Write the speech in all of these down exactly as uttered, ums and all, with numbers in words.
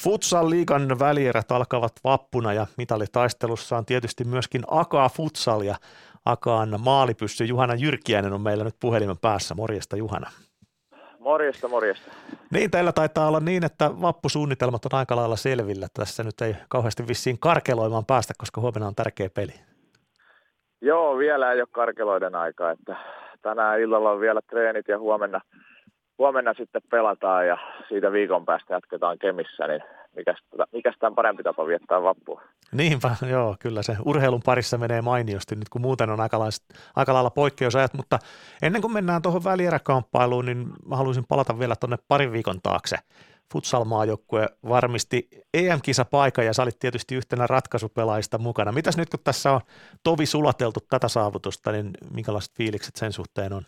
Futsal-liigan välierät alkavat vappuna ja mitalitaistelussa on tietysti myöskin Akaa Futsal ja Akaan maalipyssy Juhana Jyrkiäinen on meillä nyt puhelimen päässä. Morjesta Juhana. Morjesta, morjesta. Niin, teillä taitaa olla niin, että vappusuunnitelmat on aika lailla selvillä. Tässä nyt ei kauheasti vissiin karkeloimaan päästä, koska huomenna on tärkeä peli. Joo, vielä ei ole karkeloiden aika, että tänään illalla on vielä treenit ja huomenna, huomenna sitten pelataan ja siitä viikon päästä jatketaan Kemissä, niin mikäs, mikäs tämän parempi tapa viettää vappua? Niinpä, joo, kyllä se urheilun parissa menee mainiosti nyt, kun muuten on aika lailla, aika lailla poikkeusajat, mutta ennen kuin mennään tuohon välieräkamppailuun, niin mä haluaisin palata vielä tuonne parin viikon taakse. Futsal-maajoukkue varmisti E M-kisapaikan ja sä olit tietysti yhtenä ratkaisupelaajista mukana. Mitäs nyt, kun tässä on tovi sulateltu tätä saavutusta, niin minkälaiset fiilikset sen suhteen on?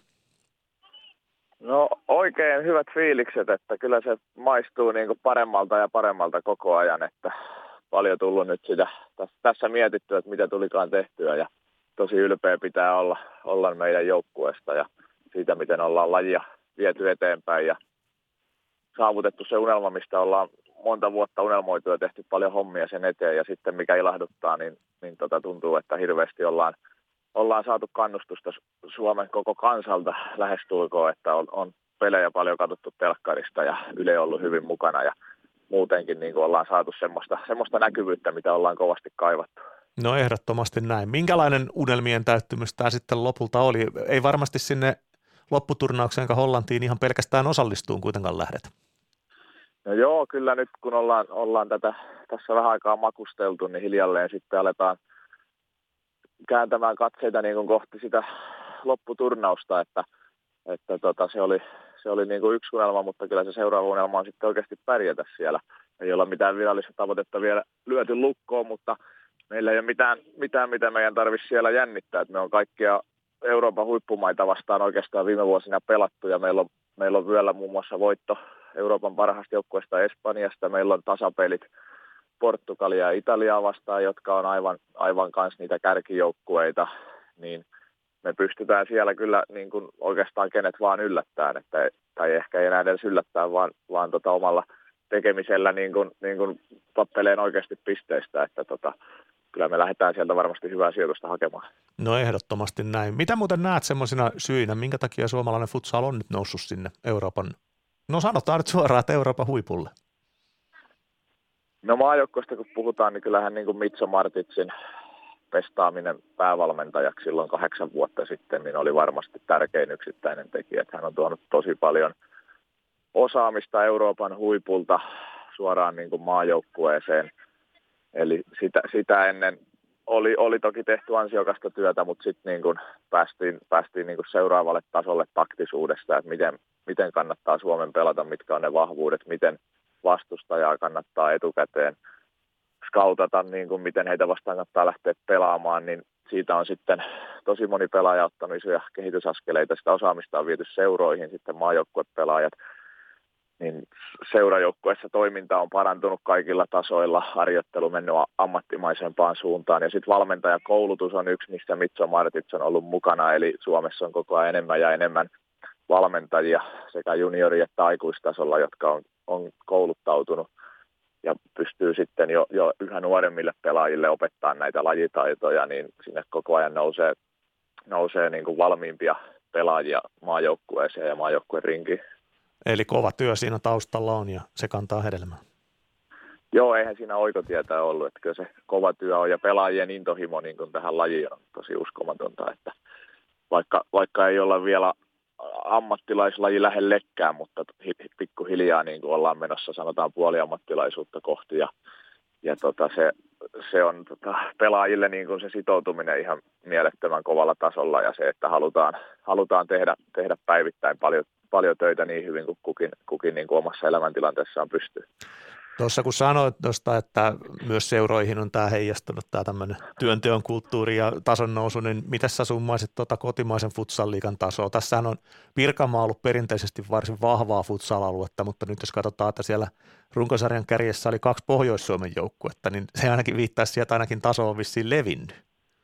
No oikein hyvät fiilikset, että kyllä se maistuu niin kuin paremmalta ja paremmalta koko ajan, että paljon tullut nyt sitä tässä mietitty, että mitä tulikaan tehtyä ja tosi ylpeä pitää olla, olla meidän joukkueesta ja siitä, miten ollaan lajia viety eteenpäin ja saavutettu se unelma, mistä ollaan monta vuotta unelmoitu ja tehty paljon hommia sen eteen ja sitten mikä ilahduttaa, niin, niin tota tuntuu, että hirveästi ollaan, ollaan saatu kannustusta Suomen koko kansalta lähestulkoon, että on, on pelejä paljon katsottu telkkarista ja Yle on ollut hyvin mukana ja muutenkin niin kuin ollaan saatu semmoista, semmoista näkyvyyttä, mitä ollaan kovasti kaivattu. No ehdottomasti näin. Minkälainen unelmien täyttymys tämä sitten lopulta oli? Ei varmasti sinne lopputurnaukseen enkä Hollantiin ihan pelkästään osallistuun kuitenkaan lähdet. No joo, kyllä nyt kun ollaan, ollaan tätä tässä vähän aikaa makusteltu, niin hiljalleen sitten aletaan kääntämään katseita niin kuin kohti sitä lopputurnausta, että, että tota, se oli, se oli niin kuin yksi unelma, mutta kyllä se seuraava unelma on sitten oikeasti pärjätä siellä. Ei olla mitään virallista tavoitetta vielä lyöty lukkoon, mutta meillä ei ole mitään, mitään mitä meidän tarvitsisi siellä jännittää. Että me on kaikkia Euroopan huippumaita vastaan oikeastaan viime vuosina pelattu ja meillä on, meillä on vyöllä muun muassa voitto Euroopan parhaasta joukkueesta Espanjasta. Meillä on tasapelit Portugalia ja Italiaa vastaan, jotka on aivan, aivan kanssa niitä kärkijoukkueita, niin me pystytään siellä kyllä niin kuin oikeastaan kenet vaan yllättämään, että, tai ehkä ei enää edes yllättää, vaan, vaan tota omalla tekemisellä niin kuin, niin kuin tappeleen oikeasti pisteistä, että tota, kyllä me lähdetään sieltä varmasti hyvää sijoitusta hakemaan. No ehdottomasti näin. Mitä muuten näet semmoisina syinä, minkä takia suomalainen futsal on nyt noussut sinne Euroopan, no sanotaan nyt suoraan, että Euroopan huipulle? No maajoukkoista kun puhutaan, niin kyllähän niin kuin Mitso Martitsin pestaaminen päävalmentajaksi silloin kahdeksan vuotta sitten, niin oli varmasti tärkein yksittäinen tekijä. Että hän on tuonut tosi paljon osaamista Euroopan huipulta suoraan niin kuin maajoukkueeseen. Eli sitä, sitä ennen oli, oli toki tehty ansiokasta työtä, mutta sitten niin kuin päästiin, päästiin niin kuin seuraavalle tasolle taktisuudesta, että miten, miten kannattaa Suomen pelata, mitkä on ne vahvuudet, miten vastustajaa kannattaa etukäteen skautata, niin kuin miten heitä vastaan kannattaa lähteä pelaamaan, niin siitä on sitten tosi moni pelaaja ottanut isoja kehitysaskeleita. Sitä osaamista on viety seuroihin, sitten maajoukkuepelaajat, niin seurajoukkueessa toiminta on parantunut kaikilla tasoilla, harjoittelu mennyt ammattimaisempaan suuntaan, ja sitten valmentajakoulutus on yksi, missä Mitso Martits on ollut mukana, eli Suomessa on koko ajan enemmän ja enemmän valmentajia sekä juniori- että aikuistasolla, jotka on, on kouluttautunut ja pystyy sitten jo, jo yhä nuoremmille pelaajille opettaa näitä lajitaitoja, niin sinne koko ajan nousee, nousee niin kuin valmiimpia pelaajia maajoukkueeseen ja maajoukkueen rinkiin. Eli kova työ siinä taustalla on ja se kantaa hedelmää. Joo, eihän siinä oikotietä ollut, että kyllä se kova työ on ja pelaajien intohimo niin kuin tähän lajiin on tosi uskomatonta, että vaikka, vaikka ei olla vielä ammattilaislaji lähellekään, mutta pikkuhiljaa niin kuin ollaan menossa sanotaan puoliammattilaisuutta kohti ja, ja tota, se, se on tota, pelaajille niin kuin se sitoutuminen ihan mielettömän kovalla tasolla ja se, että halutaan, halutaan tehdä, tehdä päivittäin paljon, paljon töitä niin hyvin kuin kukin, kukin niin kuin omassa elämäntilanteessaan pystyy. Tuossa kun sanoit tuosta, että myös seuroihin on tämä heijastunut tämä tämmöinen työnteon kulttuuri ja tason nousu, niin miten sä summaisit tuota kotimaisen futsal-liigan tasoa? Tässähän on Pirkanmaa ollut perinteisesti varsin vahvaa futsal-aluetta, mutta nyt jos katsotaan, että siellä runkosarjan kärjessä oli kaksi Pohjois-Suomen joukkuetta, niin se ainakin viittaisi sieltä ainakin taso on vissiin levinnyt.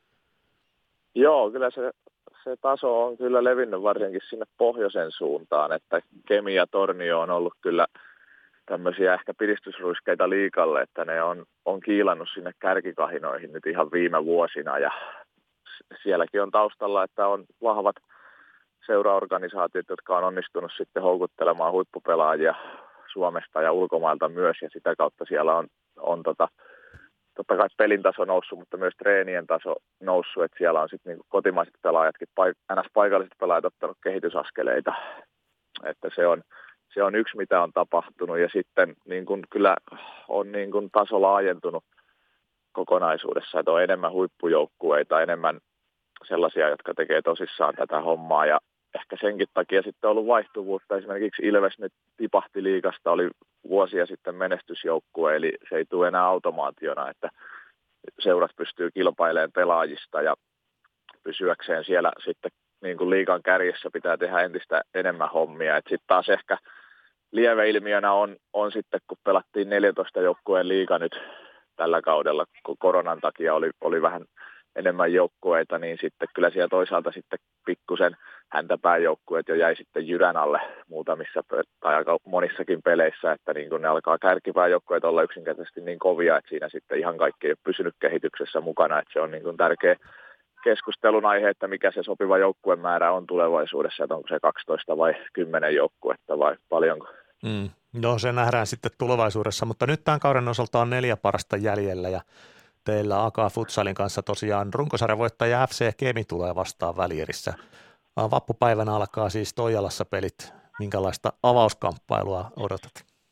Joo, kyllä se, se taso on kyllä levinnyt varsinkin sinne pohjoisen suuntaan, että Kemi ja Tornio on ollut kyllä tämmöisiä ehkä piristysruiskeita liikalle, että ne on, on kiilannut sinne kärkikahinoihin nyt ihan viime vuosina ja sielläkin on taustalla, että on vahvat seuraorganisaatiot, jotka on onnistunut sitten houkuttelemaan huippupelaajia Suomesta ja ulkomailta myös ja sitä kautta siellä on, on tota, totta kai pelin taso noussut, mutta myös treenien taso noussut, että siellä on sitten niinku kotimaiset pelaajatkin, ns. Paikalliset pelaajat ottanut kehitysaskeleita, että se on, se on yksi, mitä on tapahtunut ja sitten niin kun kyllä on niin kun taso laajentunut kokonaisuudessa, että on enemmän huippujoukkueita, enemmän sellaisia, jotka tekee tosissaan tätä hommaa ja ehkä senkin takia sitten on ollut vaihtuvuutta. Esimerkiksi Ilves nyt tipahti liigasta, oli vuosia sitten menestysjoukkue, eli se ei tule enää automaationa, että seurat pystyy kilpailemaan pelaajista ja pysyäkseen siellä sitten niin kuin liigan kärjessä pitää tehdä entistä enemmän hommia. Sitten taas ehkä lieveilmiönä on, on sitten, kun pelattiin neljätoista joukkueen liiga nyt tällä kaudella, kun koronan takia oli, oli vähän enemmän joukkueita, niin sitten kyllä siellä toisaalta sitten pikkusen häntäpääjoukkueet jo jäi sitten jyrän alle muutamissa tai aika monissakin peleissä, että niin kun ne alkaa kärkipääjoukkueet olla yksinkertaisesti niin kovia, että siinä sitten ihan kaikki ei ole pysynyt kehityksessä mukana, että se on niin kun tärkeä keskustelun aihe, että mikä se sopiva joukkuemäärä on tulevaisuudessa, että onko se kaksitoista vai kymmenen joukkuetta vai paljonko. Mm. No se nähdään sitten tulevaisuudessa, mutta nyt tämän kauden osalta on neljä parasta jäljellä ja teillä A K Futsalin kanssa tosiaan runkosarjan voittaja F C Kemi tulee vastaan Välierissä. Vappupäivänä alkaa siis Toijalassa pelit. Minkälaista avauskamppailua odotat?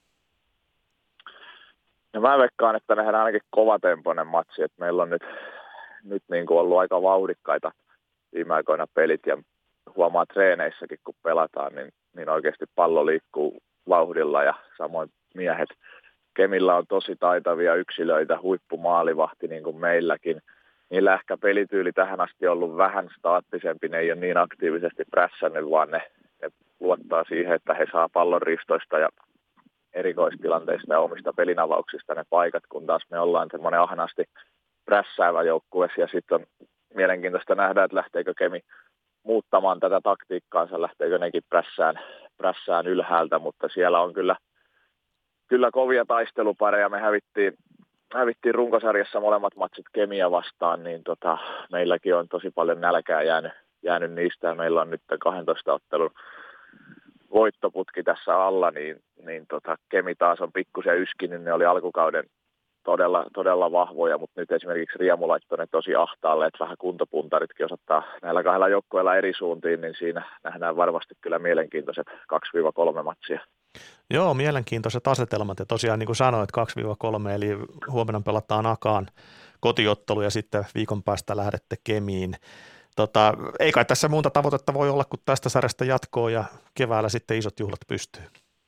No mä veikkaan, että nähdään ainakin kovatempoinen matsi. Että meillä on nyt, nyt niin kuin ollut aika vauhdikkaita viime aikoina pelit ja huomaa treeneissäkin, kun pelataan, niin, niin oikeasti pallo liikkuu vauhdilla ja samoin miehet. Kemillä on tosi taitavia yksilöitä, huippumaalivahti niin kuin meilläkin. Niillä ehkä pelityyli tähän asti on ollut vähän staattisempi, ne ei ole niin aktiivisesti prässännyt, vaan ne, ne luottaa siihen, että he saa pallon ristoista ja erikoistilanteista ja omista pelinavauksista ne paikat, kun taas me ollaan semmoinen ahnaasti prässäävä joukkue. Ja sitten on mielenkiintoista nähdä, että lähteekö Kemi muuttamaan tätä taktiikkaansa, lähteekö nekin prässään, prässään ylhäältä, mutta siellä on kyllä Kyllä kovia taistelupareja. Me hävittiin, hävittiin runkosarjassa molemmat matsit Kemiä vastaan, niin tota, meilläkin on tosi paljon nälkää jäänyt, jäänyt niistä. Ja meillä on nyt kahdentoista ottelun voittoputki tässä alla, niin, niin tota, Kemi taas on pikkusen yskinyt. Ne oli alkukauden todella, todella vahvoja, mutta nyt esimerkiksi Riemu laittoi ne tosi ahtaalle, että vähän kuntopuntaritkin osoittaa näillä kahdella joukkueella eri suuntiin, niin siinä nähdään varmasti kyllä mielenkiintoiset kaksi kolme matsia. Joo, mielenkiintoiset asetelmat ja tosiaan niin kuin sanoit, kaksi kolme eli huomenna pelataan Akaan kotiottelu ja sitten viikon päästä lähdette Kemiin. Tota, ei kai tässä muuta tavoitetta voi olla kuin tästä sarjasta jatkoa ja keväällä sitten isot juhlat pystyy.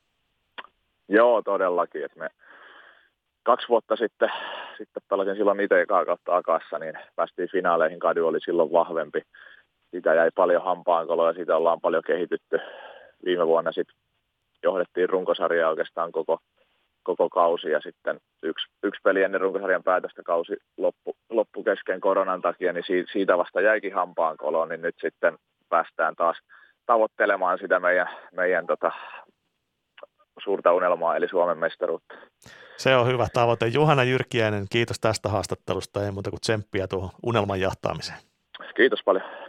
Joo, todellakin. Että me kaksi vuotta sitten, sitten pelasin silloin itse ekaa kautta Akassa, niin päästiin finaaleihin, Kadu oli silloin vahvempi. Siitä jäi paljon hampaankoloa ja siitä ollaan paljon kehitytty. Viime vuonna sitten johdettiin runkosarjaa oikeastaan koko, koko kausi ja sitten yksi, yksi peli ennen runkosarjan päätöstä kausi loppu, loppu kesken koronan takia, niin siitä, siitä vasta jäikin hampaankoloon, niin nyt sitten päästään taas tavoittelemaan sitä meidän, meidän tota, suurta unelmaa, eli Suomen mestaruutta. Se on hyvä tavoite. Juhana Jyrkiäinen, kiitos tästä haastattelusta, ei muuta kuin tsemppiä tuohon unelman jahtaamiseen. Kiitos paljon.